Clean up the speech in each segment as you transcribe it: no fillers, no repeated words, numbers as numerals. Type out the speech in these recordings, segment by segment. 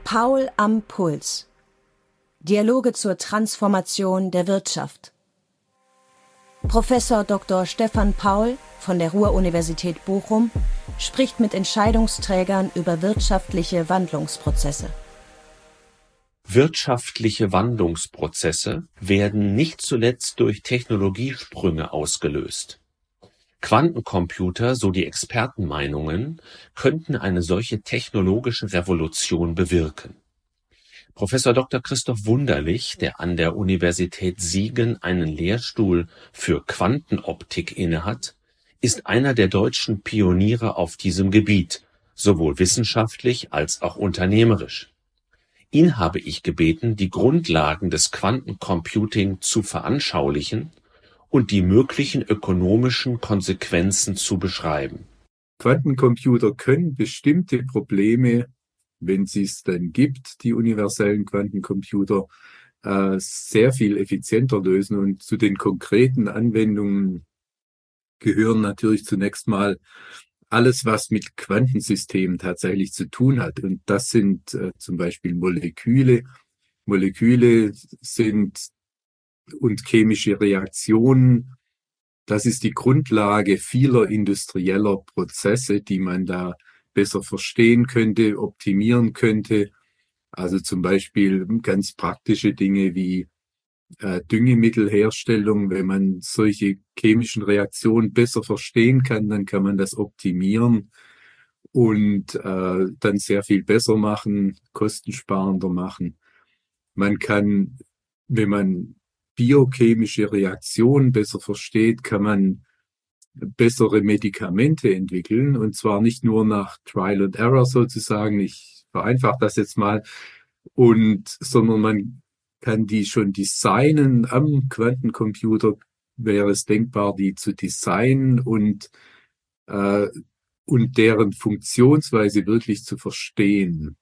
Paul am Puls. Dialoge zur Transformation der Wirtschaft. Professor Dr. Stefan Paul von der Ruhr-Universität Bochum spricht mit Entscheidungsträgern über wirtschaftliche Wandlungsprozesse. Wirtschaftliche Wandlungsprozesse werden nicht zuletzt durch Technologiesprünge ausgelöst. Quantencomputer, so die Expertenmeinungen, könnten eine solche technologische Revolution bewirken. Professor Dr. Christoph Wunderlich, der an der Universität Siegen einen Lehrstuhl für Quantenoptik innehat, ist einer der deutschen Pioniere auf diesem Gebiet, sowohl wissenschaftlich als auch unternehmerisch. Ihn habe ich gebeten, die Grundlagen des Quantencomputing zu veranschaulichen und die möglichen ökonomischen Konsequenzen zu beschreiben. Quantencomputer können bestimmte Probleme, wenn es dann gibt, die universellen Quantencomputer, sehr viel effizienter lösen. Und zu den konkreten Anwendungen gehören natürlich zunächst mal alles, was mit Quantensystemen tatsächlich zu tun hat. Und das sind zum Beispiel Moleküle. Moleküle sind und chemische Reaktionen. Das ist die Grundlage vieler industrieller Prozesse, die man da besser verstehen könnte, optimieren könnte. Also zum Beispiel ganz praktische Dinge wie Düngemittelherstellung. Wenn man solche chemischen Reaktionen besser verstehen kann, dann kann man das optimieren und dann sehr viel besser machen, kostensparender machen. Man kann, wenn man biochemische Reaktionen besser versteht, kann man bessere Medikamente entwickeln, und zwar nicht nur nach Trial and Error sozusagen, ich vereinfache das jetzt mal, sondern man kann die schon designen. Am Quantencomputer wäre es denkbar, die zu designen und deren Funktionsweise wirklich zu verstehen.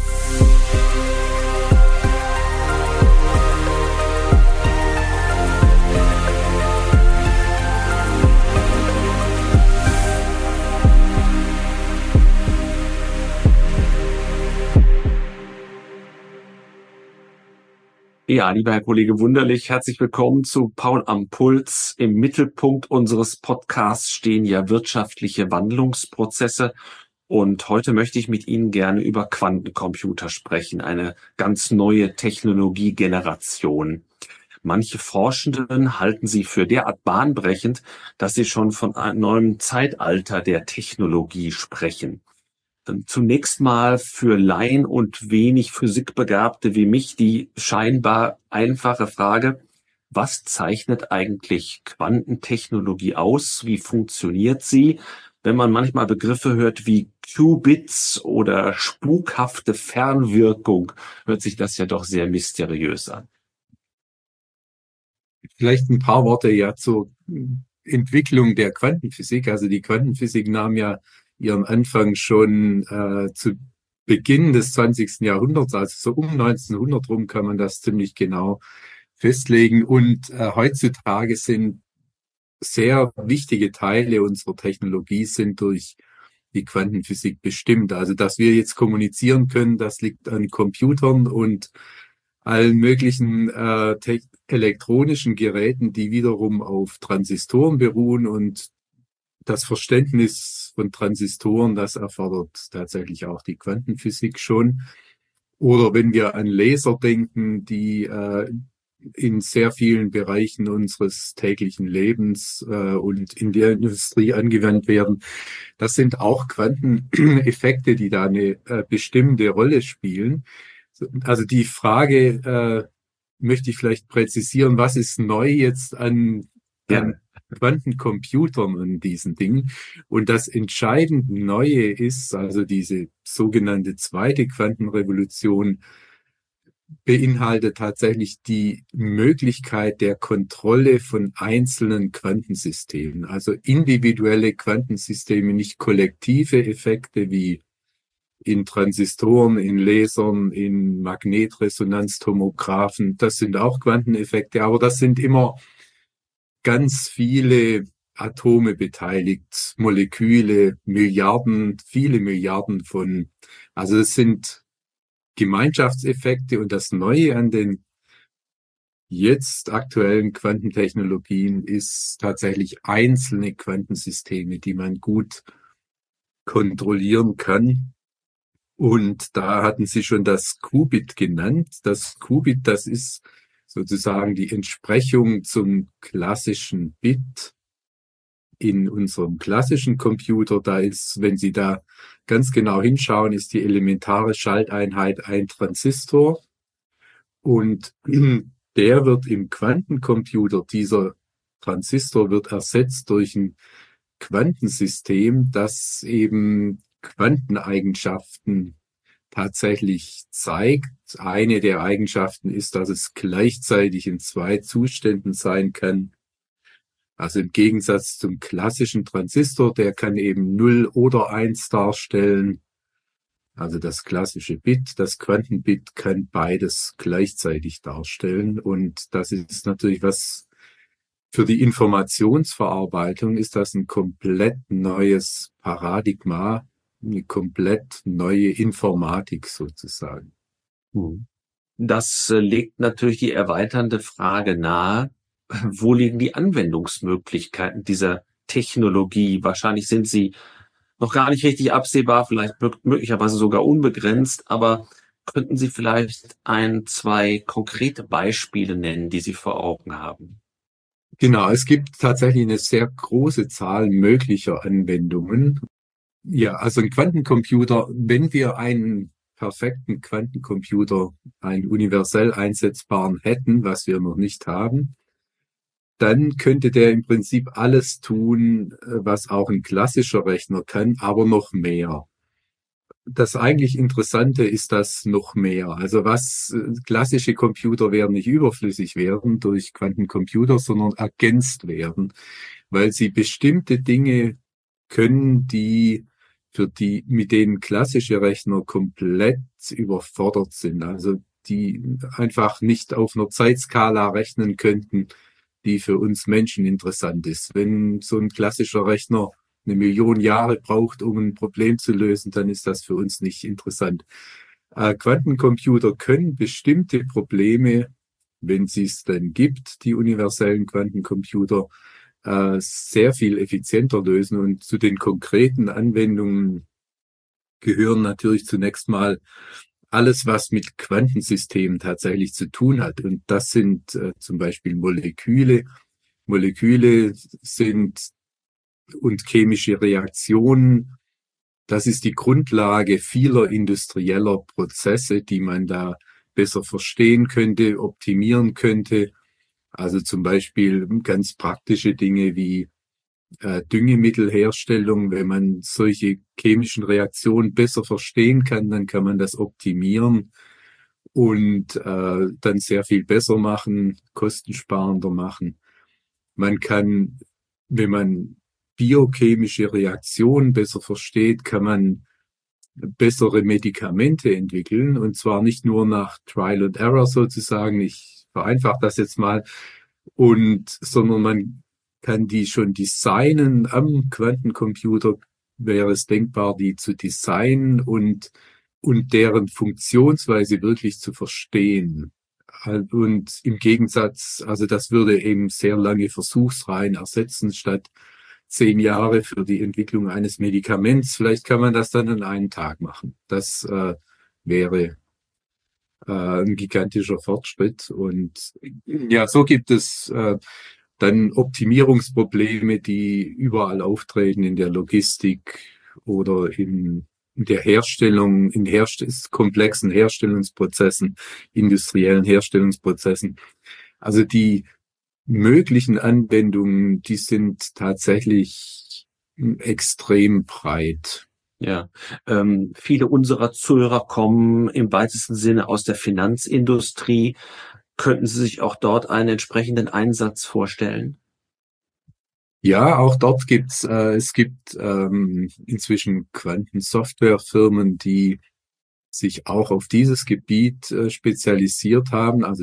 Ja, lieber Herr Kollege Wunderlich, herzlich willkommen zu Paul am Puls. Im Mittelpunkt unseres Podcasts stehen ja wirtschaftliche Wandlungsprozesse. Und heute möchte ich mit Ihnen gerne über Quantencomputer sprechen, eine ganz neue Technologiegeneration. Manche Forschenden halten sie für derart bahnbrechend, dass sie schon von einem neuen Zeitalter der Technologie sprechen. Zunächst mal für Laien und wenig Physikbegabte wie mich die scheinbar einfache Frage: Was zeichnet eigentlich Quantentechnologie aus? Wie funktioniert sie? Wenn man manchmal Begriffe hört wie Qubits oder spukhafte Fernwirkung, hört sich das ja doch sehr mysteriös an. Vielleicht ein paar Worte ja zur Entwicklung der Quantenphysik. Also die Quantenphysik nahm ja ihren Anfang schon zu Beginn des 20. Jahrhunderts, also so um 1900 rum kann man das ziemlich genau festlegen. Und heutzutage sind sehr wichtige Teile unserer Technologie sind durch die Quantenphysik bestimmt. Also dass wir jetzt kommunizieren können, das liegt an Computern und allen möglichen elektronischen Geräten, die wiederum auf Transistoren beruhen, und das Verständnis von Transistoren, das erfordert tatsächlich auch die Quantenphysik schon. Oder wenn wir an Laser denken, die in sehr vielen Bereichen unseres täglichen Lebens und in der Industrie angewandt werden, das sind auch Quanteneffekte, die da eine bestimmende Rolle spielen. Also die Frage möchte ich vielleicht präzisieren: Was ist neu jetzt an Quantencomputern und diesen Dingen? Und das entscheidend Neue ist, also diese sogenannte zweite Quantenrevolution beinhaltet tatsächlich die Möglichkeit der Kontrolle von einzelnen Quantensystemen, also individuelle Quantensysteme, nicht kollektive Effekte wie in Transistoren, in Lasern, in Magnetresonanztomographen. Das sind auch Quanteneffekte, aber das sind immer ganz viele Atome beteiligt, Moleküle, Milliarden, viele Milliarden von, also es sind Gemeinschaftseffekte und das Neue an den jetzt aktuellen Quantentechnologien ist tatsächlich einzelne Quantensysteme, die man gut kontrollieren kann. Und da hatten Sie schon das Qubit genannt. Das Qubit, das ist sozusagen die Entsprechung zum klassischen Bit in unserem klassischen Computer. Da ist, wenn Sie da ganz genau hinschauen, ist die elementare Schalteinheit ein Transistor. Und der wird im Quantencomputer, dieser Transistor wird ersetzt durch ein Quantensystem, das eben Quanteneigenschaften tatsächlich zeigt. Eine der Eigenschaften ist, dass es gleichzeitig in zwei Zuständen sein kann. Also im Gegensatz zum klassischen Transistor, der kann eben 0 oder 1 darstellen. Also das klassische Bit, das Quantenbit kann beides gleichzeitig darstellen. Und das ist natürlich was für die Informationsverarbeitung ist das ein komplett neues Paradigma, eine komplett neue Informatik sozusagen. Das legt natürlich die erweiternde Frage nahe, wo liegen die Anwendungsmöglichkeiten dieser Technologie? Wahrscheinlich sind sie noch gar nicht richtig absehbar, vielleicht möglicherweise sogar unbegrenzt, aber könnten Sie vielleicht zwei konkrete Beispiele nennen, die Sie vor Augen haben? Genau, es gibt tatsächlich eine sehr große Zahl möglicher Anwendungen. Ja, also ein Quantencomputer, wenn wir einen perfekten Quantencomputer, einen universell einsetzbaren hätten, was wir noch nicht haben, dann könnte der im Prinzip alles tun, was auch ein klassischer Rechner kann, aber noch mehr. Das eigentlich Interessante ist das noch mehr. Also klassische Computer werden nicht überflüssig werden durch Quantencomputer, sondern ergänzt werden, weil sie bestimmte Dinge können, mit denen klassische Rechner komplett überfordert sind. Also die einfach nicht auf einer Zeitskala rechnen könnten, die für uns Menschen interessant ist. Wenn so ein klassischer Rechner 1.000.000 Jahre braucht, um ein Problem zu lösen, dann ist das für uns nicht interessant. Quantencomputer können bestimmte Probleme, wenn sie es denn gibt, die universellen Quantencomputer, sehr viel effizienter lösen. Und zu den konkreten Anwendungen gehören natürlich zunächst mal alles, was mit Quantensystemen tatsächlich zu tun hat. Und das sind zum Beispiel Moleküle. Moleküle sind und chemische Reaktionen. Das ist die Grundlage vieler industrieller Prozesse, die man da besser verstehen könnte, optimieren könnte. Also zum Beispiel ganz praktische Dinge wie Düngemittelherstellung. Wenn man solche chemischen Reaktionen besser verstehen kann, dann kann man das optimieren und dann sehr viel besser machen, kostensparender machen. Man kann, wenn man biochemische Reaktionen besser versteht, kann man bessere Medikamente entwickeln, und zwar nicht nur nach Trial and Error sozusagen, ich vereinfache das jetzt mal, sondern man kann die schon designen am Quantencomputer, wäre es denkbar, die zu designen und deren Funktionsweise wirklich zu verstehen. Und im Gegensatz, also das würde eben sehr lange Versuchsreihen ersetzen, statt 10 Jahre für die Entwicklung eines Medikaments. Vielleicht kann man das dann an einem Tag machen. Das wäre ein gigantischer Fortschritt. Und ja, so gibt es dann Optimierungsprobleme, die überall auftreten in der Logistik oder in der Herstellung, in komplexen Herstellungsprozessen, industriellen Herstellungsprozessen. Also die möglichen Anwendungen, die sind tatsächlich extrem breit. Ja, viele unserer Zuhörer kommen im weitesten Sinne aus der Finanzindustrie. Könnten Sie sich auch dort einen entsprechenden Einsatz vorstellen? Ja, auch dort gibt's inzwischen Quantensoftwarefirmen, die sich auch auf dieses Gebiet spezialisiert haben. Also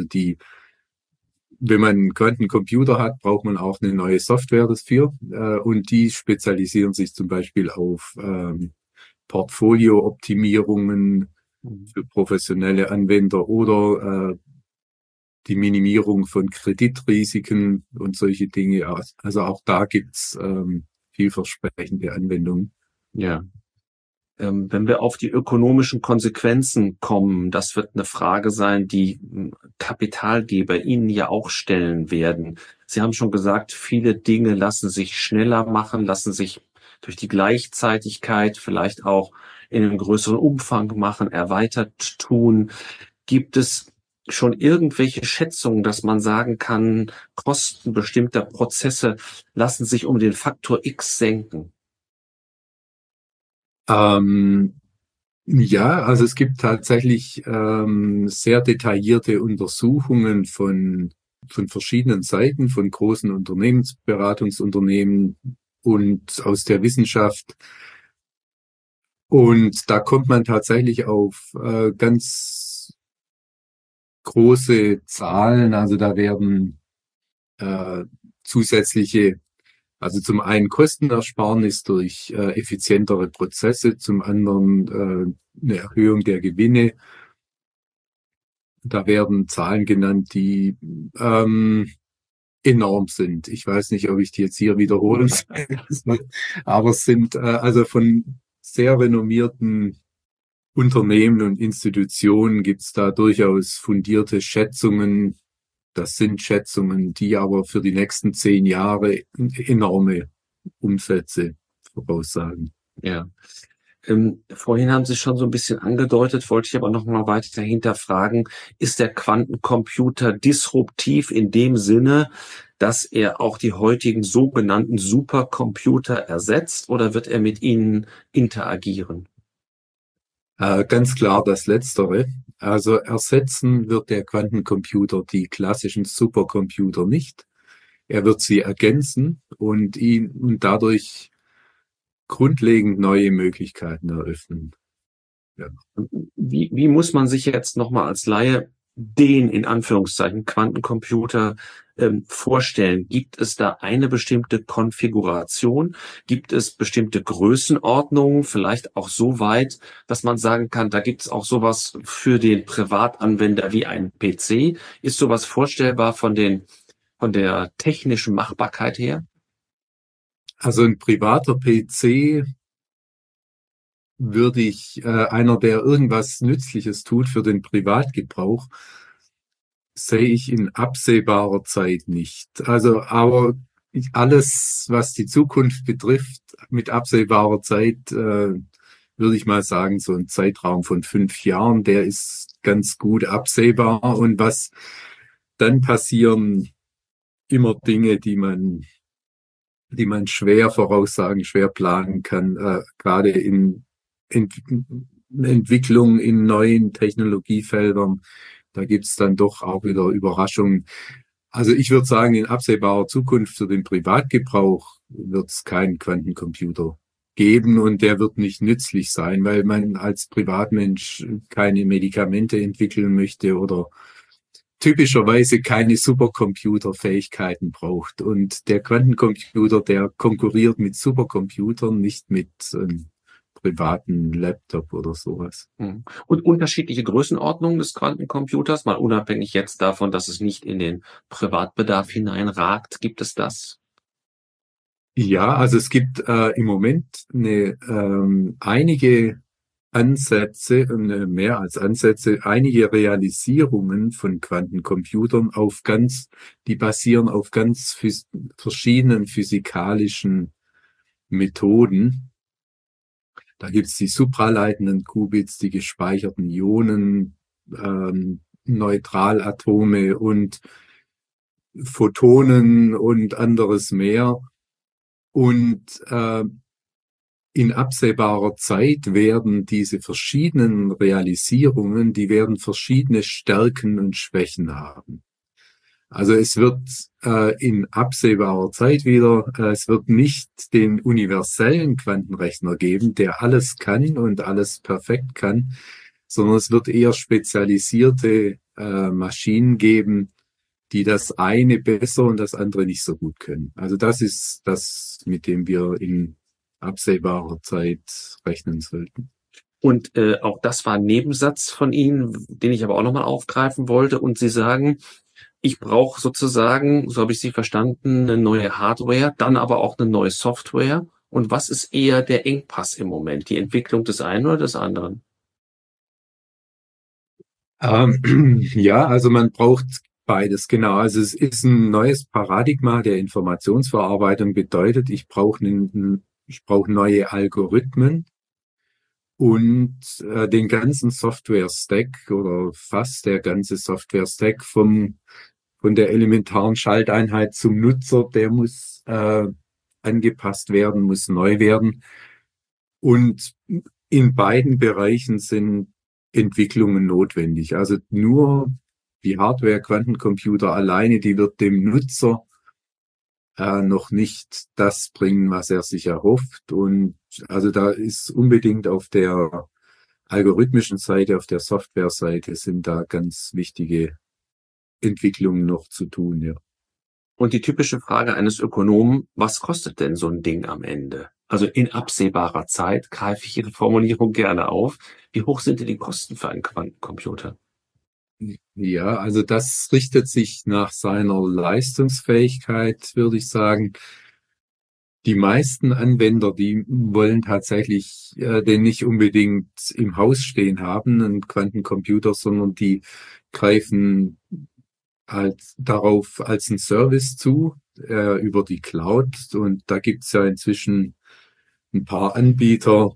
wenn man einen Quantencomputer hat, braucht man auch eine neue Software dafür. Und die spezialisieren sich zum Beispiel auf Portfolio-Optimierungen, für professionelle Anwender oder die Minimierung von Kreditrisiken und solche Dinge. Also auch da gibt's vielversprechende Anwendungen. Ja. Wenn wir auf die ökonomischen Konsequenzen kommen, das wird eine Frage sein, die Kapitalgeber Ihnen ja auch stellen werden. Sie haben schon gesagt, viele Dinge lassen sich schneller machen, lassen sich durch die Gleichzeitigkeit vielleicht auch in einem größeren Umfang machen, erweitert tun. Gibt es schon irgendwelche Schätzungen, dass man sagen kann, Kosten bestimmter Prozesse lassen sich um den Faktor X senken? Ja, also es gibt tatsächlich sehr detaillierte Untersuchungen von verschiedenen Seiten, von großen Unternehmensberatungsunternehmen und aus der Wissenschaft. Und da kommt man tatsächlich auf ganz große Zahlen. Also da werden zusätzliche, also zum einen Kostenersparnis durch effizientere Prozesse, zum anderen eine Erhöhung der Gewinne. Da werden Zahlen genannt, die enorm sind. Ich weiß nicht, ob ich die jetzt hier wiederholen soll, aber es sind also von sehr renommierten Unternehmen und Institutionen gibt's da durchaus fundierte Schätzungen. Das sind Schätzungen, die aber für die nächsten 10 Jahre enorme Umsätze voraussagen. Ja. Vorhin haben Sie schon so ein bisschen angedeutet, wollte ich aber noch mal weiter hinterfragen. Ist der Quantencomputer disruptiv in dem Sinne, dass er auch die heutigen sogenannten Supercomputer ersetzt, oder wird er mit ihnen interagieren? Ganz klar das Letztere. Also ersetzen wird der Quantencomputer die klassischen Supercomputer nicht. Er wird sie ergänzen und dadurch grundlegend neue Möglichkeiten eröffnen. Ja. Wie muss man sich jetzt nochmal als Laie den, in Anführungszeichen, Quantencomputer vorstellen? Gibt es da eine bestimmte Konfiguration? Gibt es bestimmte Größenordnungen? Vielleicht auch so weit, dass man sagen kann, da gibt es auch sowas für den Privatanwender wie ein PC. Ist sowas vorstellbar von der technischen Machbarkeit her? Also ein privater PC würde ich, einer, der irgendwas Nützliches tut für den Privatgebrauch, sehe ich in absehbarer Zeit nicht. Also, aber alles, was die Zukunft betrifft, mit absehbarer Zeit, würde ich mal sagen, so ein Zeitraum von 5 Jahren, der ist ganz gut absehbar. Und was dann passieren, immer Dinge, die man schwer voraussagen, schwer planen kann, gerade in Entwicklung in neuen Technologiefeldern. Da gibt's dann doch auch wieder Überraschungen. Also ich würde sagen, in absehbarer Zukunft für den Privatgebrauch wird es keinen Quantencomputer geben und der wird nicht nützlich sein, weil man als Privatmensch keine Medikamente entwickeln möchte oder typischerweise keine Supercomputerfähigkeiten braucht. Und der Quantencomputer, der konkurriert mit Supercomputern, nicht mit privaten Laptop oder sowas. Und unterschiedliche Größenordnungen des Quantencomputers, mal unabhängig jetzt davon, dass es nicht in den Privatbedarf hineinragt, gibt es das? Ja, also es gibt im Moment einige Ansätze, mehr als Ansätze, einige Realisierungen von Quantencomputern die basieren auf ganz verschiedenen physikalischen Methoden. Da gibt's die supraleitenden Qubits, die gespeicherten Ionen, Neutralatome und Photonen und anderes mehr. Und in absehbarer Zeit werden diese verschiedenen Realisierungen, die werden verschiedene Stärken und Schwächen haben. Also es wird in absehbarer Zeit wieder, es wird nicht den universellen Quantenrechner geben, der alles kann und alles perfekt kann, sondern es wird eher spezialisierte Maschinen geben, die das eine besser und das andere nicht so gut können. Also das ist das, mit dem wir in absehbarer Zeit rechnen sollten. Und auch das war ein Nebensatz von Ihnen, den ich aber auch nochmal aufgreifen wollte. Und Sie sagen, ich brauche sozusagen, so habe ich Sie verstanden, eine neue Hardware, dann aber auch eine neue Software. Und was ist eher der Engpass im Moment? Die Entwicklung des einen oder des anderen? Ja, also man braucht beides, genau. Also es ist ein neues Paradigma der Informationsverarbeitung, bedeutet, ich brauche neue Algorithmen und den ganzen Software-Stack oder fast der ganze Software-Stack von der elementaren Schalteinheit zum Nutzer, der muss angepasst werden, muss neu werden. Und in beiden Bereichen sind Entwicklungen notwendig. Also nur die Hardware Quantencomputer alleine, die wird dem Nutzer noch nicht das bringen, was er sich erhofft. Und also da ist unbedingt auf der algorithmischen Seite, auf der Software-Seite sind da ganz wichtige Entwicklungen noch zu tun, ja. Und die typische Frage eines Ökonomen, was kostet denn so ein Ding am Ende? Also in absehbarer Zeit greife ich Ihre Formulierung gerne auf. Wie hoch sind denn die Kosten für einen Quantencomputer? Ja, also das richtet sich nach seiner Leistungsfähigkeit, würde ich sagen. Die meisten Anwender, die wollen tatsächlich den nicht unbedingt im Haus stehen haben, einen Quantencomputer, sondern die greifen halt darauf als einen Service zu über die Cloud. Und da gibt's ja inzwischen ein paar Anbieter,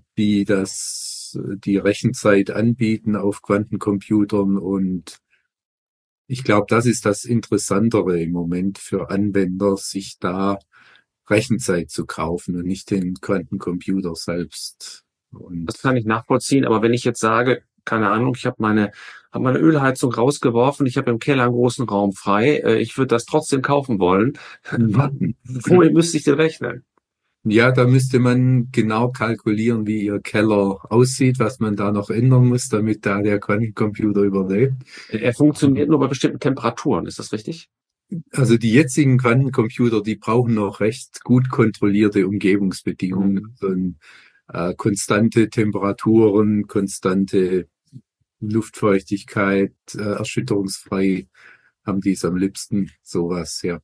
die Rechenzeit anbieten auf Quantencomputern. Und ich glaube, das ist das Interessantere im Moment für Anwender, sich da Rechenzeit zu kaufen und nicht den Quantencomputer selbst. Das Und kann ich nachvollziehen, aber wenn ich jetzt sage, keine Ahnung, ich hab meine Ölheizung rausgeworfen, ich habe im Keller einen großen Raum frei, ich würde das trotzdem kaufen wollen. Womit müsste ich denn rechnen? ja, da müsste man genau kalkulieren, wie Ihr Keller aussieht, was man da noch ändern muss, damit da der Quantencomputer überlebt. Er funktioniert nur bei bestimmten Temperaturen, ist das richtig? Also die jetzigen Quantencomputer, die brauchen noch recht gut kontrollierte Umgebungsbedingungen, also, konstante Temperaturen, konstante Luftfeuchtigkeit, erschütterungsfrei haben die es am liebsten, sowas, ja.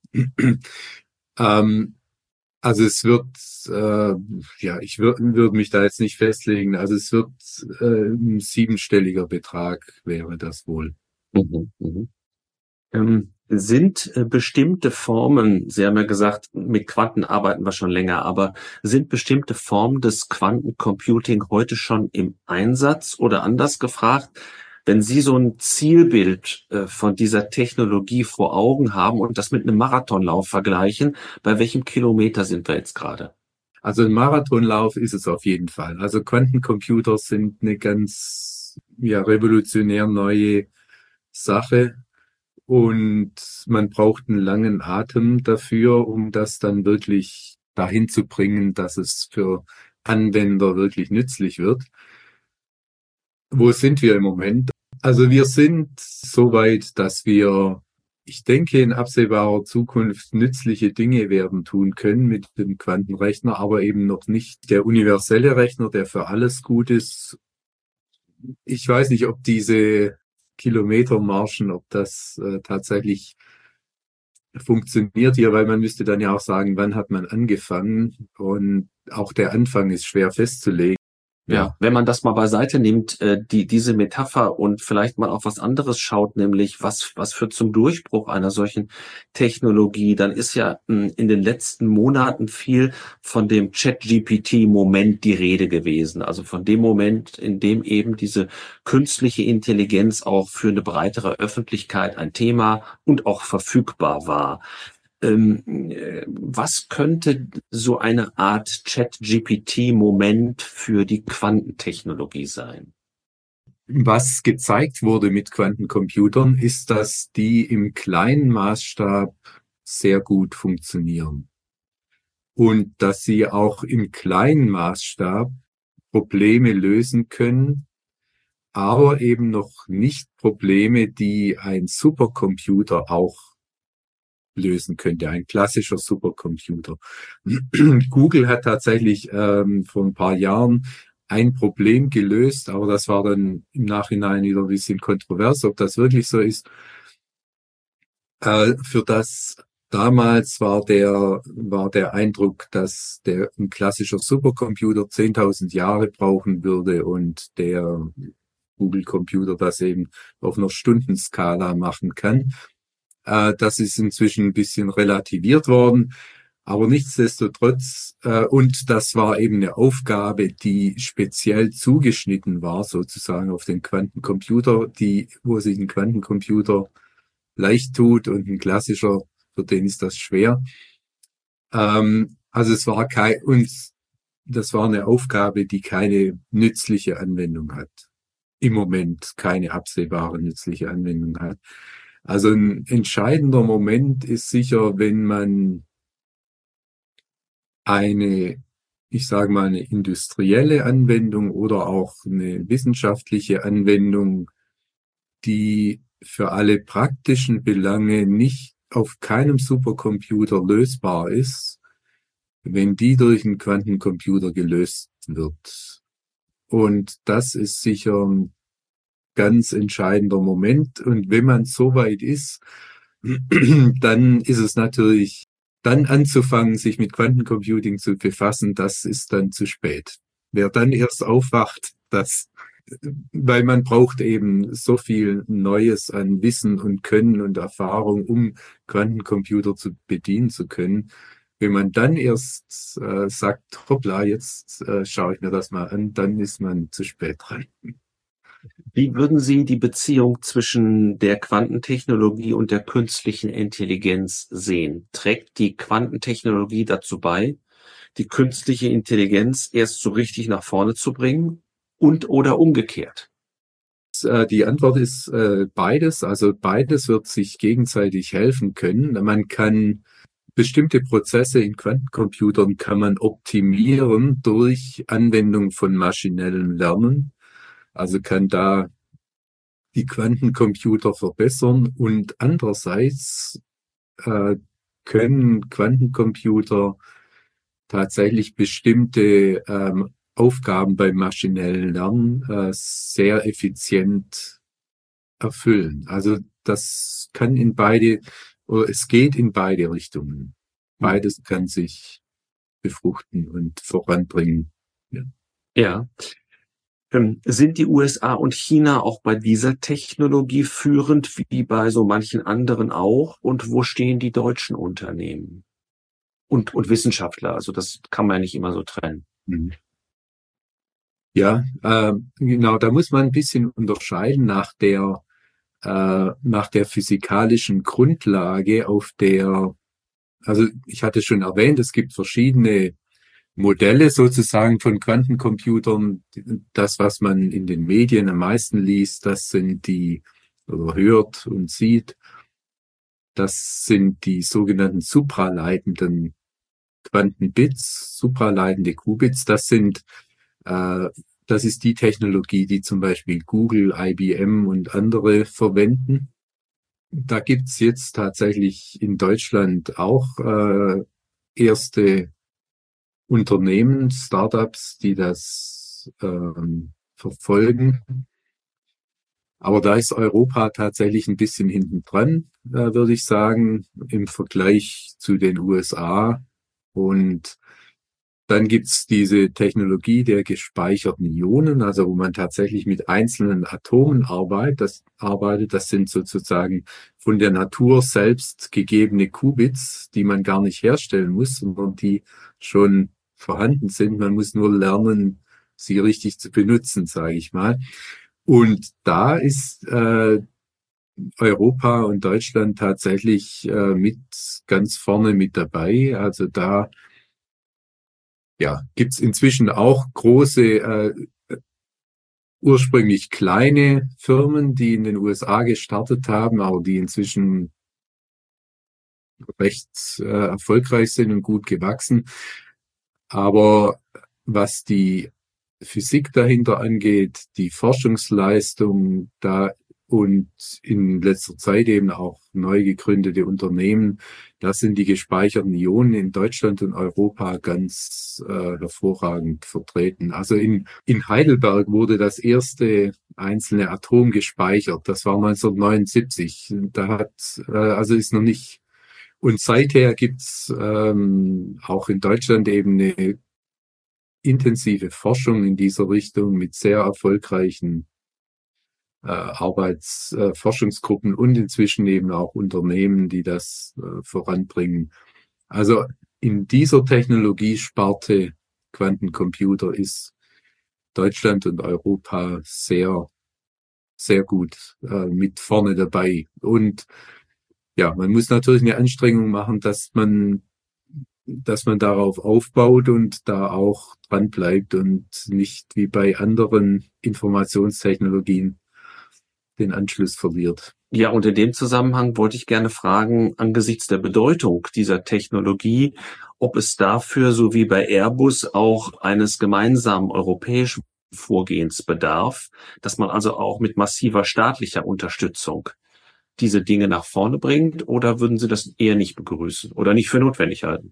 Also es wird, ja, ich würd mich da jetzt nicht festlegen. Also es wird ein siebenstelliger Betrag wäre das wohl. Mhm, mhm. Sind bestimmte Formen, Sie haben ja gesagt, mit Quanten arbeiten wir schon länger, aber sind bestimmte Formen des Quantencomputing heute schon im Einsatz? Oder anders gefragt, wenn Sie so ein Zielbild von dieser Technologie vor Augen haben und das mit einem Marathonlauf vergleichen, bei welchem Kilometer sind wir jetzt gerade? Also ein Marathonlauf ist es auf jeden Fall. Also Quantencomputer sind eine ganz, ja, revolutionär neue Sache. Und man braucht einen langen Atem dafür, um das dann wirklich dahin zu bringen, dass es für Anwender wirklich nützlich wird. Wo sind wir im Moment? Also wir sind so weit, dass wir, ich denke, in absehbarer Zukunft nützliche Dinge werden tun können mit dem Quantenrechner, aber eben noch nicht der universelle Rechner, der für alles gut ist. Ich weiß nicht, ob diese Kilometermarschen, ob das tatsächlich funktioniert hier, weil man müsste dann ja auch sagen, wann hat man angefangen? Und auch der Anfang ist schwer festzulegen. Ja, wenn man das mal beiseite nimmt, diese Metapher und vielleicht mal auf was anderes schaut, nämlich was führt zum Durchbruch einer solchen Technologie, dann ist ja in den letzten Monaten viel von dem ChatGPT-Moment die Rede gewesen. Also von dem Moment, in dem eben diese künstliche Intelligenz auch für eine breitere Öffentlichkeit ein Thema und auch verfügbar war. Was könnte so eine Art Chat-GPT-Moment für die Quantentechnologie sein? Was gezeigt wurde mit Quantencomputern, ist, dass die im kleinen Maßstab sehr gut funktionieren und dass sie auch im kleinen Maßstab Probleme lösen können, aber eben noch nicht Probleme, die ein Supercomputer auch lösen könnte, ein klassischer Supercomputer. Google hat tatsächlich vor ein paar Jahren ein Problem gelöst, aber das war dann im Nachhinein wieder ein bisschen kontrovers, ob das wirklich so ist. Für das damals war der Eindruck, dass ein klassischer Supercomputer 10.000 Jahre brauchen würde und der Google-Computer das eben auf einer Stundenskala machen kann. Das ist inzwischen ein bisschen relativiert worden. Aber nichtsdestotrotz, und das war eben eine Aufgabe, die speziell zugeschnitten war, sozusagen auf den Quantencomputer, wo sich ein Quantencomputer leicht tut und ein klassischer, für den ist das schwer. Also das war eine Aufgabe, die keine nützliche Anwendung hat. Im Moment keine absehbare nützliche Anwendung hat. Also ein entscheidender Moment ist sicher, wenn man ich sage mal, eine industrielle Anwendung oder auch eine wissenschaftliche Anwendung, die für alle praktischen Belange nicht auf keinem Supercomputer lösbar ist, wenn die durch einen Quantencomputer gelöst wird. Und das ist sicher ein ganz entscheidender Moment. Und wenn man so weit ist, dann ist es natürlich, dann anzufangen, sich mit Quantencomputing zu befassen, das ist dann zu spät. Wer dann erst aufwacht, weil man braucht eben so viel Neues an Wissen und Können und Erfahrung, um Quantencomputer bedienen zu können. Wenn man dann erst sagt, hoppla, jetzt schaue ich mir das mal an, dann ist man zu spät dran. Wie würden Sie die Beziehung zwischen der Quantentechnologie und der künstlichen Intelligenz sehen? Trägt die Quantentechnologie dazu bei, die künstliche Intelligenz erst so richtig nach vorne zu bringen und oder umgekehrt? Die Antwort ist beides. Also beides wird sich gegenseitig helfen können. Man kann bestimmte Prozesse in Quantencomputern kann man optimieren durch Anwendung von maschinellem Lernen. Also kann da die Quantencomputer verbessern und andererseits können Quantencomputer tatsächlich bestimmte Aufgaben beim maschinellen Lernen sehr effizient erfüllen. Also das kann es geht in beide Richtungen. Beides kann sich befruchten und voranbringen. Ja. Ja. Sind die USA und China auch bei dieser Technologie führend, wie bei so manchen anderen auch? Und wo stehen die deutschen Unternehmen und Wissenschaftler? Also das kann man ja nicht immer so trennen. Ja, genau, da muss man ein bisschen unterscheiden nach der physikalischen Grundlage, also ich hatte schon erwähnt, es gibt verschiedene Modelle sozusagen von Quantencomputern. Das, was man in den Medien am meisten liest, oder hört und sieht, das sind die sogenannten supraleitenden Quantenbits, supraleitende Qubits. Das ist die Technologie, die zum Beispiel Google, IBM und andere verwenden. Da gibt's jetzt tatsächlich in Deutschland auch erste Unternehmen, Startups, die das verfolgen. Aber da ist Europa tatsächlich ein bisschen hinten dran, würde ich sagen, im Vergleich zu den USA. Und dann gibt's diese Technologie der gespeicherten Ionen, also wo man tatsächlich mit einzelnen Atomen arbeitet. Das sind sozusagen von der Natur selbst gegebene Qubits, die man gar nicht herstellen muss, sondern die schon vorhanden sind. Man muss nur lernen, sie richtig zu benutzen, sage ich mal. Und da ist Europa und Deutschland tatsächlich ganz vorne mit dabei. Also da gibt's inzwischen auch große, ursprünglich kleine Firmen, die in den USA gestartet haben, aber die inzwischen recht erfolgreich sind und gut gewachsen. Aber was die Physik dahinter angeht, die Forschungsleistung, da und in letzter Zeit eben auch neu gegründete Unternehmen. Da sind die gespeicherten Ionen in Deutschland und Europa ganz hervorragend vertreten. Also in Heidelberg wurde das erste einzelne Atom gespeichert. Das war 1979. Also ist noch nicht. Und seither gibt's auch in Deutschland eben eine intensive Forschung in dieser Richtung mit sehr erfolgreichen Forschungsgruppen und inzwischen eben auch Unternehmen, die das voranbringen. Also in dieser Technologiesparte Quantencomputer ist Deutschland und Europa sehr, sehr gut mit vorne dabei. Und ja, man muss natürlich eine Anstrengung machen, dass man darauf aufbaut und da auch dran bleibt und nicht wie bei anderen Informationstechnologien den Anschluss verliert. Ja, und in dem Zusammenhang wollte ich gerne fragen, angesichts der Bedeutung dieser Technologie, ob es dafür, so wie bei Airbus, auch eines gemeinsamen europäischen Vorgehens bedarf, dass man also auch mit massiver staatlicher Unterstützung diese Dinge nach vorne bringt, oder würden Sie das eher nicht begrüßen oder nicht für notwendig halten?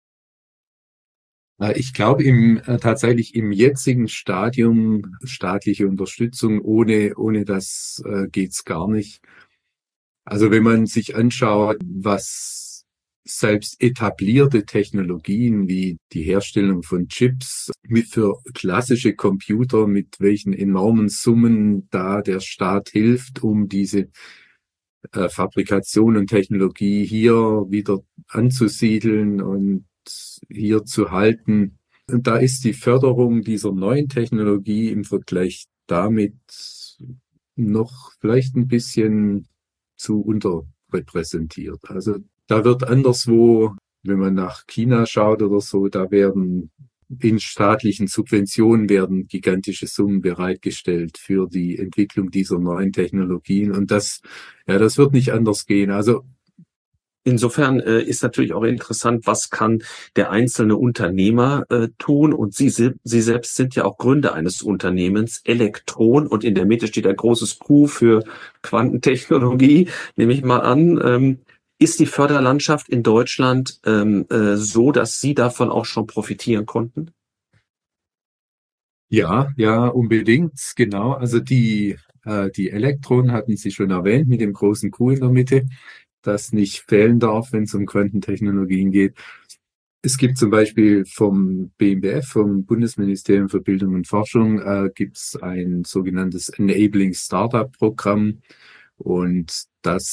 Ich glaube, tatsächlich im jetzigen Stadium staatliche Unterstützung ohne das geht's gar nicht. Also wenn man sich anschaut, was selbst etablierte Technologien wie die Herstellung von Chips für klassische Computer, mit welchen enormen Summen da der Staat hilft, um diese Fabrikation und Technologie hier wieder anzusiedeln und hier zu halten. Und da ist die Förderung dieser neuen Technologie im Vergleich damit noch vielleicht ein bisschen zu unterrepräsentiert. Also da wird anderswo, wenn man nach China schaut oder so, da werden in staatlichen Subventionen werden gigantische Summen bereitgestellt für die Entwicklung dieser neuen Technologien. Und das wird nicht anders gehen. Also insofern ist natürlich auch interessant, was kann der einzelne Unternehmer tun? Und Sie selbst sind ja auch Gründer eines Unternehmens, Elektron, und in der Mitte steht ein großes Q für Quantentechnologie, nehme ich mal an. Ist die Förderlandschaft in Deutschland so, dass Sie davon auch schon profitieren konnten? Ja, unbedingt, genau. Also die Elektronen hatten Sie schon erwähnt mit dem großen Q in der Mitte, das nicht fehlen darf, wenn es um Quantentechnologien geht. Es gibt zum Beispiel vom BMBF, vom Bundesministerium für Bildung und Forschung, gibt es ein sogenanntes Enabling Startup Programm, und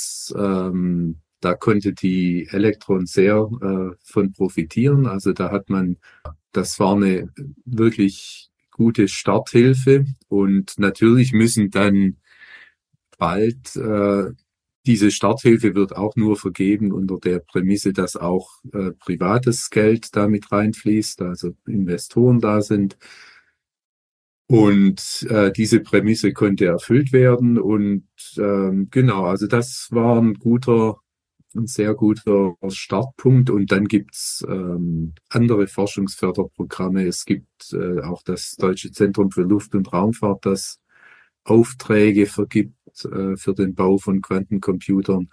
da konnte die Elektron sehr von profitieren. Also das war eine wirklich gute Starthilfe, und natürlich müssen dann bald diese Starthilfe wird auch nur vergeben unter der Prämisse, dass auch privates Geld damit reinfließt, also Investoren da sind. Und diese Prämisse konnte erfüllt werden. Und genau, also das war ein sehr guter Startpunkt. Und dann gibt's andere Forschungsförderprogramme. Es gibt auch das Deutsche Zentrum für Luft- und Raumfahrt, das Aufträge vergibt für den Bau von Quantencomputern.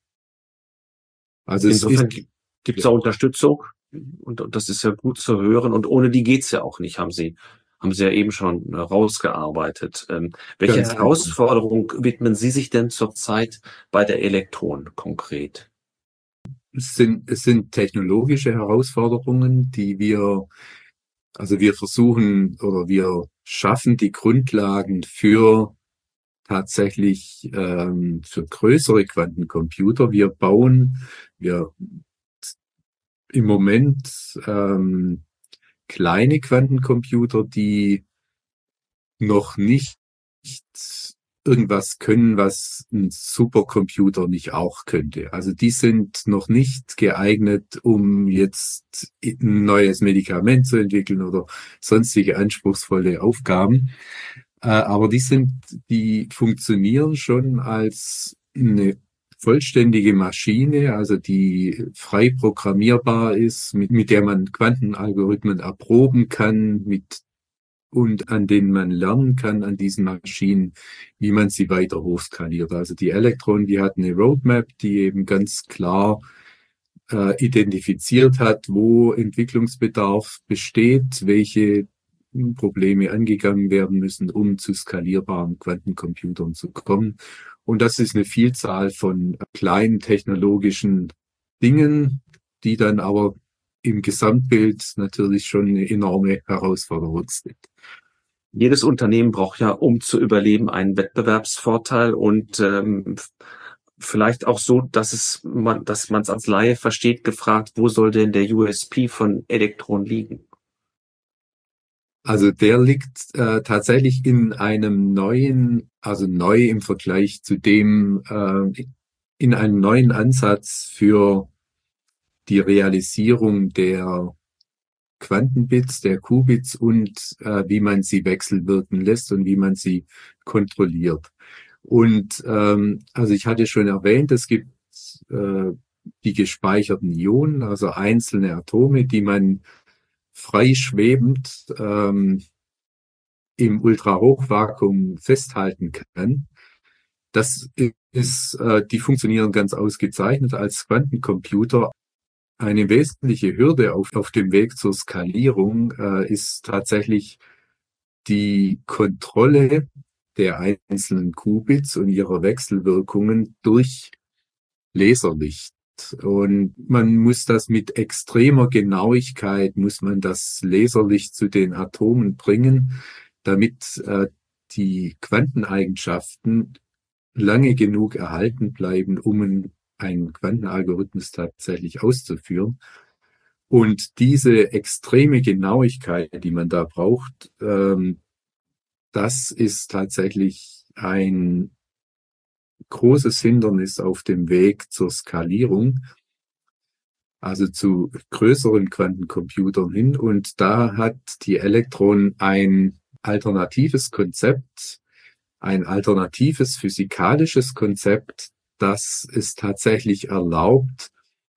Also Insofern gibt es auch Unterstützung, und das ist ja gut zu hören, und ohne die geht's ja auch nicht, haben Sie ja eben schon rausgearbeitet. Welche Herausforderung widmen Sie sich denn zurzeit bei der Elektron konkret? Es sind technologische Herausforderungen, also wir versuchen oder wir schaffen die Grundlagen für tatsächlich für größere Quantencomputer. Wir im Moment kleine Quantencomputer, die noch nicht irgendwas können, was ein Supercomputer nicht auch könnte. Also die sind noch nicht geeignet, um jetzt ein neues Medikament zu entwickeln oder sonstige anspruchsvolle Aufgaben. Aber die funktionieren schon als eine vollständige Maschine, also die frei programmierbar ist, mit der man Quantenalgorithmen erproben kann, mit und an denen man lernen kann, an diesen Maschinen, wie man sie weiter hochskaliert. Also die Elektron, die hat eine Roadmap, die eben ganz klar identifiziert hat, wo Entwicklungsbedarf besteht, welche Probleme angegangen werden müssen, um zu skalierbaren Quantencomputern zu kommen. Und das ist eine Vielzahl von kleinen technologischen Dingen, die dann aber im Gesamtbild natürlich schon eine enorme Herausforderung sind. Jedes Unternehmen braucht ja, um zu überleben, einen Wettbewerbsvorteil und vielleicht auch so, dass man es als Laie versteht, gefragt, wo soll denn der USP von Elektron liegen? Also der liegt tatsächlich in einem neuen, also neu im Vergleich zu dem, in einem neuen Ansatz für die Realisierung der Quantenbits, der Qubits und wie man sie wechselwirken lässt und wie man sie kontrolliert. Und also ich hatte schon erwähnt, es gibt die gespeicherten Ionen, also einzelne Atome, die man frei schwebend im Ultrahochvakuum festhalten kann. Die funktionieren ganz ausgezeichnet als Quantencomputer. Eine wesentliche Hürde auf dem Weg zur Skalierung ist tatsächlich die Kontrolle der einzelnen Qubits und ihrer Wechselwirkungen durch Laserlicht. Und man muss das mit extremer Genauigkeit, muss man das Laserlicht zu den Atomen bringen, damit die Quanteneigenschaften lange genug erhalten bleiben, um einen Quantenalgorithmus tatsächlich auszuführen. Und diese extreme Genauigkeit, die man da braucht, das ist tatsächlich ein großes Hindernis auf dem Weg zur Skalierung, also zu größeren Quantencomputern hin. Und da hat die Elektron ein alternatives Konzept, ein alternatives physikalisches Konzept, das es tatsächlich erlaubt,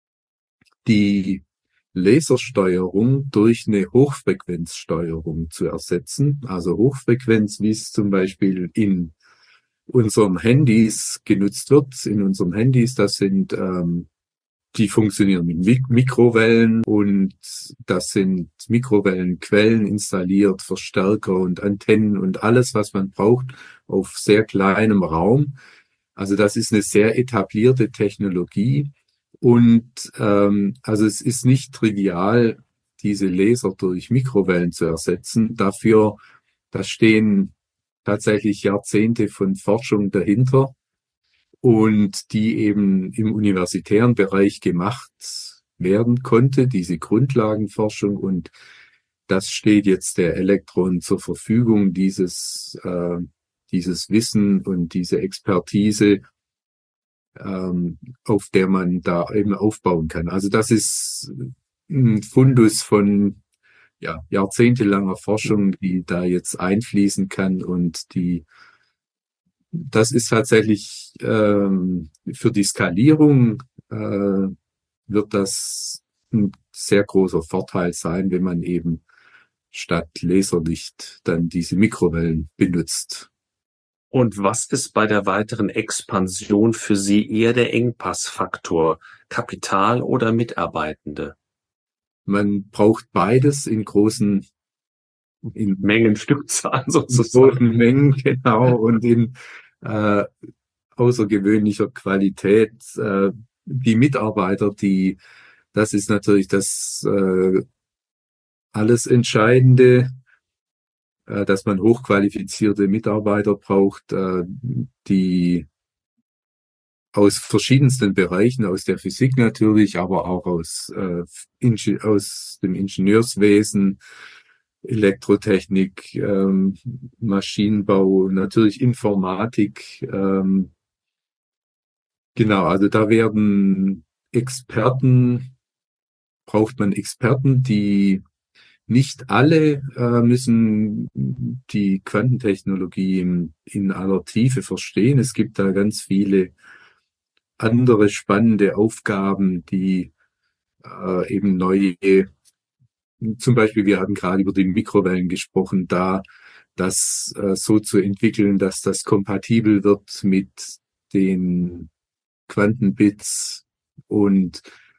die Lasersteuerung durch eine Hochfrequenzsteuerung zu ersetzen. Also Hochfrequenz, wie es zum Beispiel in unseren Handys genutzt wird. In unseren Handys, das sind, die funktionieren mit Mikrowellen und das sind Mikrowellenquellen installiert, Verstärker und Antennen und alles, was man braucht auf sehr kleinem Raum. Also das ist eine sehr etablierte Technologie und also es ist nicht trivial, diese Laser durch Mikrowellen zu ersetzen. Dafür, da stehen tatsächlich Jahrzehnte von Forschung dahinter und die eben im universitären Bereich gemacht werden konnte, diese Grundlagenforschung. Und das steht jetzt der Elektron zur Verfügung, dieses Wissen und diese Expertise, auf der man da eben aufbauen kann. Also das ist ein Fundus von jahrzehntelanger Forschung, die da jetzt einfließen kann und das ist tatsächlich für die Skalierung wird das ein sehr großer Vorteil sein, wenn man eben statt Laserlicht dann diese Mikrowellen benutzt. Und was ist bei der weiteren Expansion für Sie eher der Engpassfaktor? Kapital oder Mitarbeitende? Man braucht beides in Mengen, Stückzahlen sozusagen. In großen Mengen, genau, und in außergewöhnlicher Qualität. Die Mitarbeiter, das ist natürlich das alles Entscheidende, dass man hochqualifizierte Mitarbeiter braucht, die aus verschiedensten Bereichen, aus der Physik natürlich, aber auch aus dem Ingenieurswesen, Elektrotechnik, Maschinenbau, natürlich Informatik. Genau, also da braucht man Experten, die nicht alle müssen die Quantentechnologie in aller Tiefe verstehen. Es gibt da ganz viele andere spannende Aufgaben, die eben neue zum Beispiel, wir hatten gerade über die Mikrowellen gesprochen, da das so zu entwickeln, dass das kompatibel wird mit den Quantenbits und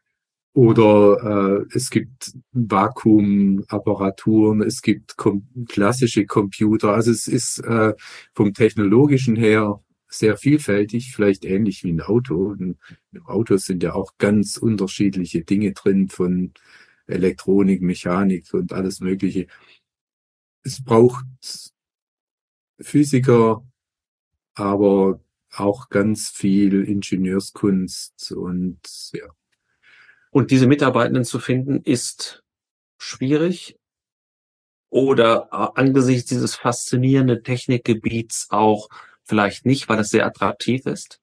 oder es gibt Vakuumapparaturen, es gibt klassische Computer. Also es ist vom Technologischen her sehr vielfältig, vielleicht ähnlich wie ein Auto. Und im Auto sind ja auch ganz unterschiedliche Dinge drin, von Elektronik, Mechanik und alles Mögliche. Es braucht Physiker, aber auch ganz viel Ingenieurskunst und ja. Und diese Mitarbeitenden zu finden, ist schwierig oder angesichts dieses faszinierenden Technikgebiets auch vielleicht nicht, weil es sehr attraktiv ist?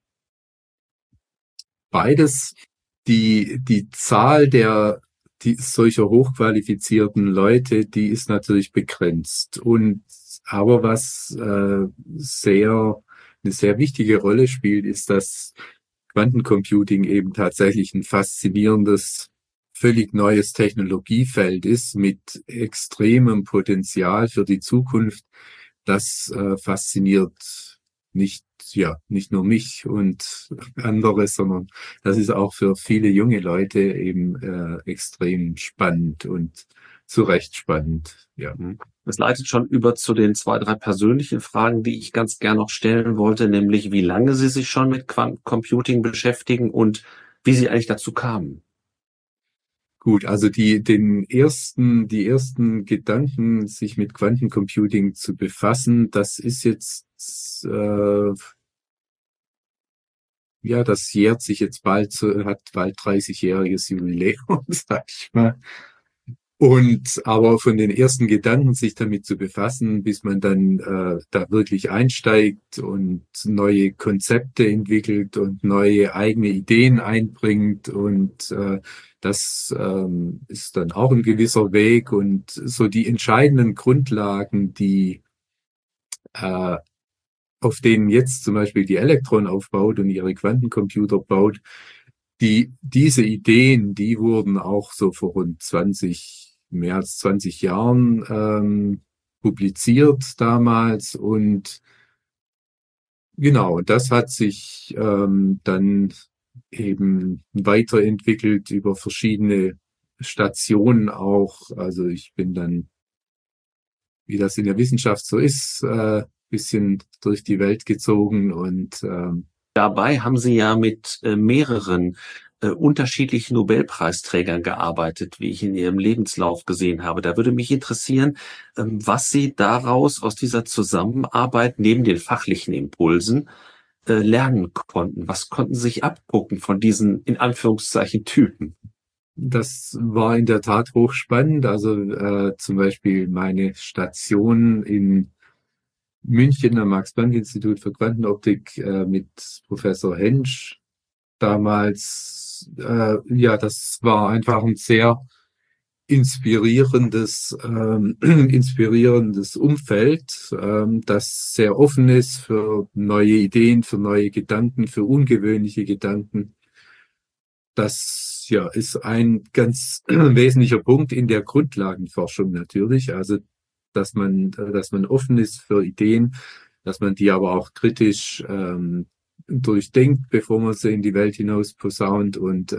Beides. Die Zahl solcher hochqualifizierten Leute, die ist natürlich begrenzt. Aber was eine sehr wichtige Rolle spielt, ist, dass Quantencomputing eben tatsächlich ein faszinierendes, völlig neues Technologiefeld ist mit extremem Potenzial für die Zukunft. Das fasziniert nicht nur mich und andere, sondern das ist auch für viele junge Leute eben extrem spannend und zu Recht spannend. Ja. Das leitet schon über zu den 2, 3 persönlichen Fragen, die ich ganz gern noch stellen wollte, nämlich wie lange Sie sich schon mit Quantencomputing beschäftigen und wie Sie eigentlich dazu kamen. Gut, also die ersten Gedanken, sich mit Quantencomputing zu befassen, das ist jetzt das jährt sich jetzt bald, hat bald 30-jähriges Jubiläum, sag ich mal. Aber von den ersten Gedanken, sich damit zu befassen, bis man dann da wirklich einsteigt und neue Konzepte entwickelt und neue eigene Ideen einbringt und das ist dann auch ein gewisser Weg und so die entscheidenden Grundlagen, auf denen jetzt zum Beispiel die Elektron aufbaut und ihre Quantencomputer baut, diese Ideen, die wurden auch so vor mehr als 20 Jahren publiziert damals und genau, das hat sich dann eben weiterentwickelt über verschiedene Stationen auch. Also ich bin dann, wie das in der Wissenschaft so ist, bisschen durch die Welt gezogen und Dabei haben Sie ja mit mehreren unterschiedlichen Nobelpreisträgern gearbeitet, wie ich in Ihrem Lebenslauf gesehen habe. Da würde mich interessieren, was Sie daraus aus dieser Zusammenarbeit neben den fachlichen Impulsen lernen konnten. Was konnten Sie sich abgucken von diesen, in Anführungszeichen, Typen? das war in der Tat hochspannend. Also zum Beispiel meine Station in München am Max-Planck-Institut für Quantenoptik mit Professor Hensch damals. Das war einfach ein sehr inspirierendes Umfeld, das sehr offen ist für neue Ideen, für neue Gedanken, für ungewöhnliche Gedanken. Das ist ein ganz wesentlicher Punkt in der Grundlagenforschung natürlich. Also dass man offen ist für Ideen, dass man die aber auch kritisch durchdenkt, bevor man sie in die Welt hinaus posaunt und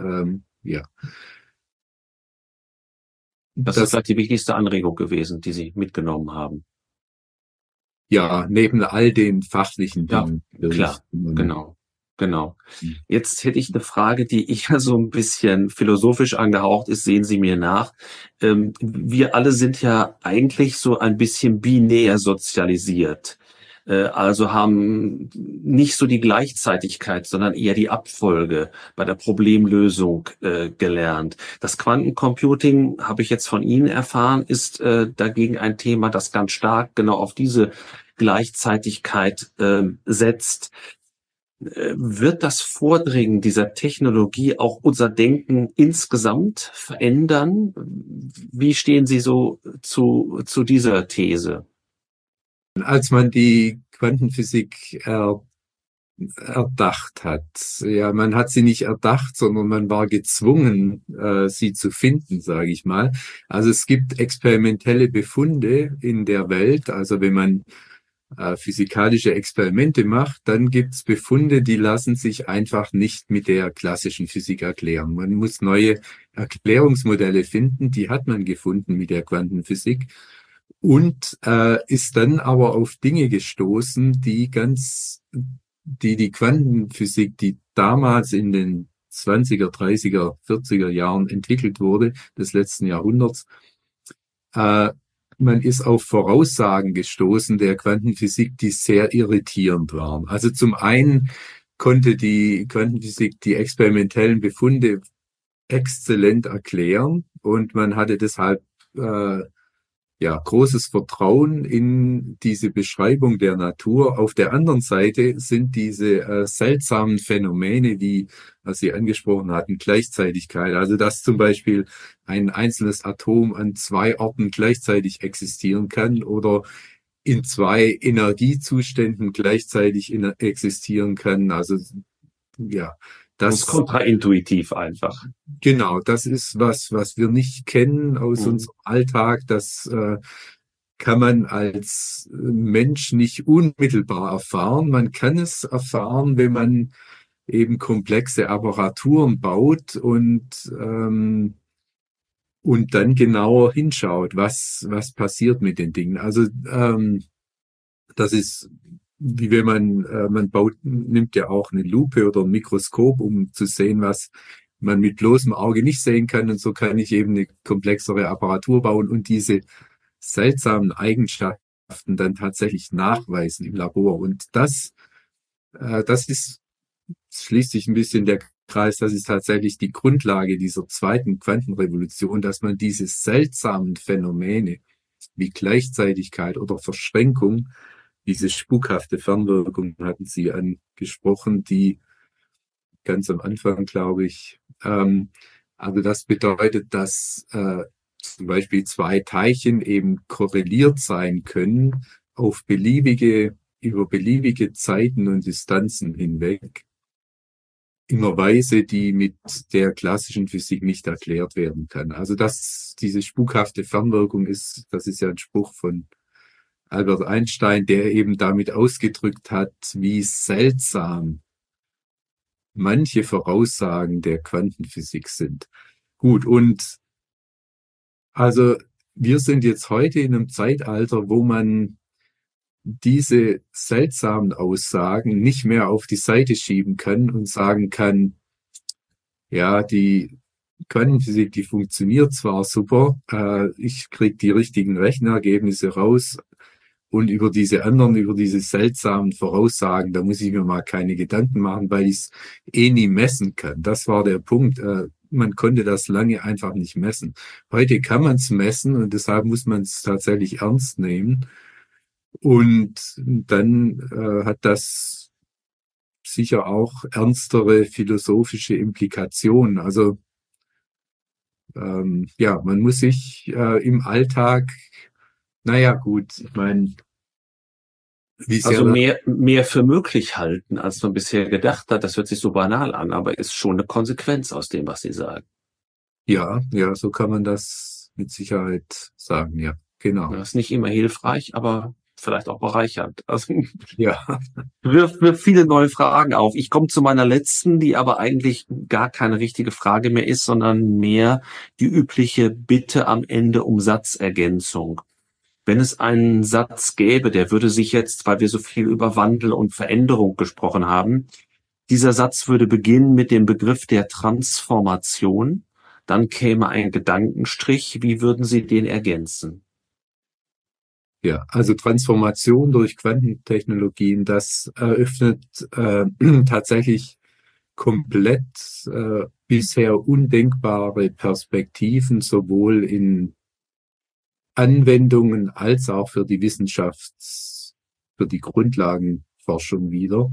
Das ist vielleicht die wichtigste Anregung gewesen, die Sie mitgenommen haben. Ja, neben all den fachlichen Dingen. Ja, klar, genau. Jetzt hätte ich eine Frage, die eher so ein bisschen philosophisch angehaucht ist, sehen Sie mir nach. Wir alle sind ja eigentlich so ein bisschen binär sozialisiert. Also haben nicht so die Gleichzeitigkeit, sondern eher die Abfolge bei der Problemlösung gelernt. Das Quantencomputing, habe ich jetzt von Ihnen erfahren, ist dagegen ein Thema, das ganz stark genau auf diese Gleichzeitigkeit setzt. Wird das Vordringen dieser Technologie auch unser Denken insgesamt verändern? Wie stehen Sie so zu dieser These? Als man die Quantenphysik erdacht hat. Ja, man hat sie nicht erdacht, sondern man war gezwungen, sie zu finden, sage ich mal. Also es gibt experimentelle Befunde in der Welt. Also wenn man physikalische Experimente macht, dann gibt's Befunde, die lassen sich einfach nicht mit der klassischen Physik erklären. Man muss neue Erklärungsmodelle finden, die hat man gefunden mit der Quantenphysik und ist dann aber auf Dinge gestoßen, die Quantenphysik, die damals in den 20er, 30er, 40er Jahren entwickelt wurde, des letzten Jahrhunderts, man ist auf Voraussagen gestoßen der Quantenphysik, die sehr irritierend waren. Also zum einen konnte die Quantenphysik die experimentellen Befunde exzellent erklären und man hatte deshalb großes Vertrauen in diese Beschreibung der Natur. Auf der anderen Seite sind diese seltsamen Phänomene, wie was Sie angesprochen hatten, Gleichzeitigkeit, also dass zum Beispiel ein einzelnes Atom an zwei Orten gleichzeitig existieren kann oder in zwei Energiezuständen gleichzeitig existieren kann. Also ja, Das ist kontraintuitiv einfach. Genau, das ist was wir nicht kennen aus unserem Alltag. Das kann man als Mensch nicht unmittelbar erfahren. Man kann es erfahren, wenn man eben komplexe Apparaturen baut und dann genauer hinschaut, was passiert mit den Dingen. Also das ist wie wenn man nimmt ja auch eine Lupe oder ein Mikroskop, um zu sehen, was man mit bloßem Auge nicht sehen kann. Und so kann ich eben eine komplexere Apparatur bauen und diese seltsamen Eigenschaften dann tatsächlich nachweisen im Labor. Und das schließt sich ein bisschen der Kreis, das ist tatsächlich die Grundlage dieser zweiten Quantenrevolution, dass man diese seltsamen Phänomene wie Gleichzeitigkeit oder Verschränkung, diese spukhafte Fernwirkung hatten Sie angesprochen, die ganz am Anfang, glaube ich. Also das bedeutet, dass zum Beispiel zwei Teilchen eben korreliert sein können über beliebige Zeiten und Distanzen hinweg, in einer Weise, die mit der klassischen Physik nicht erklärt werden kann. Also diese spukhafte Fernwirkung das ist ja ein Spruch von Albert Einstein, der eben damit ausgedrückt hat, wie seltsam manche Voraussagen der Quantenphysik sind. Gut, und also wir sind jetzt heute in einem Zeitalter, wo man diese seltsamen Aussagen nicht mehr auf die Seite schieben kann und sagen kann, ja, die Quantenphysik, die funktioniert zwar super, ich kriege die richtigen Rechenergebnisse raus, und über diese seltsamen Voraussagen, da muss ich mir mal keine Gedanken machen, weil ich es nie messen kann. Das war der Punkt. Man konnte das lange einfach nicht messen. Heute kann man es messen und deshalb muss man es tatsächlich ernst nehmen. Und dann hat das sicher auch ernstere philosophische Implikationen. Also man muss sich im Alltag, naja gut, ich meine, also mehr für möglich halten, als man bisher gedacht hat. Das hört sich so banal an, aber ist schon eine Konsequenz aus dem, was Sie sagen. Ja, so kann man das mit Sicherheit sagen, ja, genau. Das ist nicht immer hilfreich, aber vielleicht auch bereichernd. Also ja, wirft viele neue Fragen auf. Ich komme zu meiner letzten, die aber eigentlich gar keine richtige Frage mehr ist, sondern mehr die übliche Bitte am Ende um Satzergänzung. Wenn es einen Satz gäbe, der würde sich jetzt, weil wir so viel über Wandel und Veränderung gesprochen haben, dieser Satz würde beginnen mit dem Begriff der Transformation. Dann käme ein Gedankenstrich. Wie würden Sie den ergänzen? Ja, also Transformation durch Quantentechnologien, das eröffnet tatsächlich komplett bisher undenkbare Perspektiven, sowohl in Anwendungen als auch für die für die Grundlagenforschung wieder.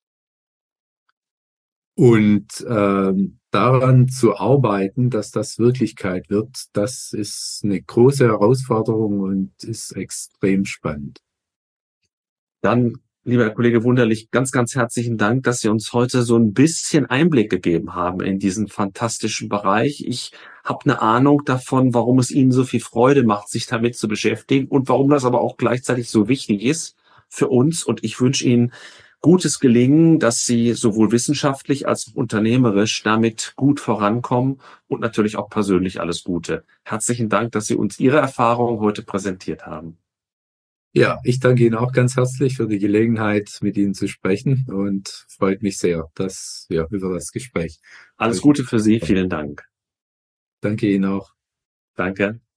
Und daran zu arbeiten, dass das Wirklichkeit wird, das ist eine große Herausforderung und ist extrem spannend. Dann Lieber Herr Kollege Wunderlich, ganz, ganz herzlichen Dank, dass Sie uns heute so ein bisschen Einblick gegeben haben in diesen fantastischen Bereich. Ich habe eine Ahnung davon, warum es Ihnen so viel Freude macht, sich damit zu beschäftigen und warum das aber auch gleichzeitig so wichtig ist für uns. Und ich wünsche Ihnen gutes Gelingen, dass Sie sowohl wissenschaftlich als auch unternehmerisch damit gut vorankommen und natürlich auch persönlich alles Gute. Herzlichen Dank, dass Sie uns Ihre Erfahrungen heute präsentiert haben. Ja, ich danke Ihnen auch ganz herzlich für die Gelegenheit, mit Ihnen zu sprechen und freut mich sehr, über das Gespräch. Alles Gute für Sie. Vielen Dank. Danke Ihnen auch. Danke.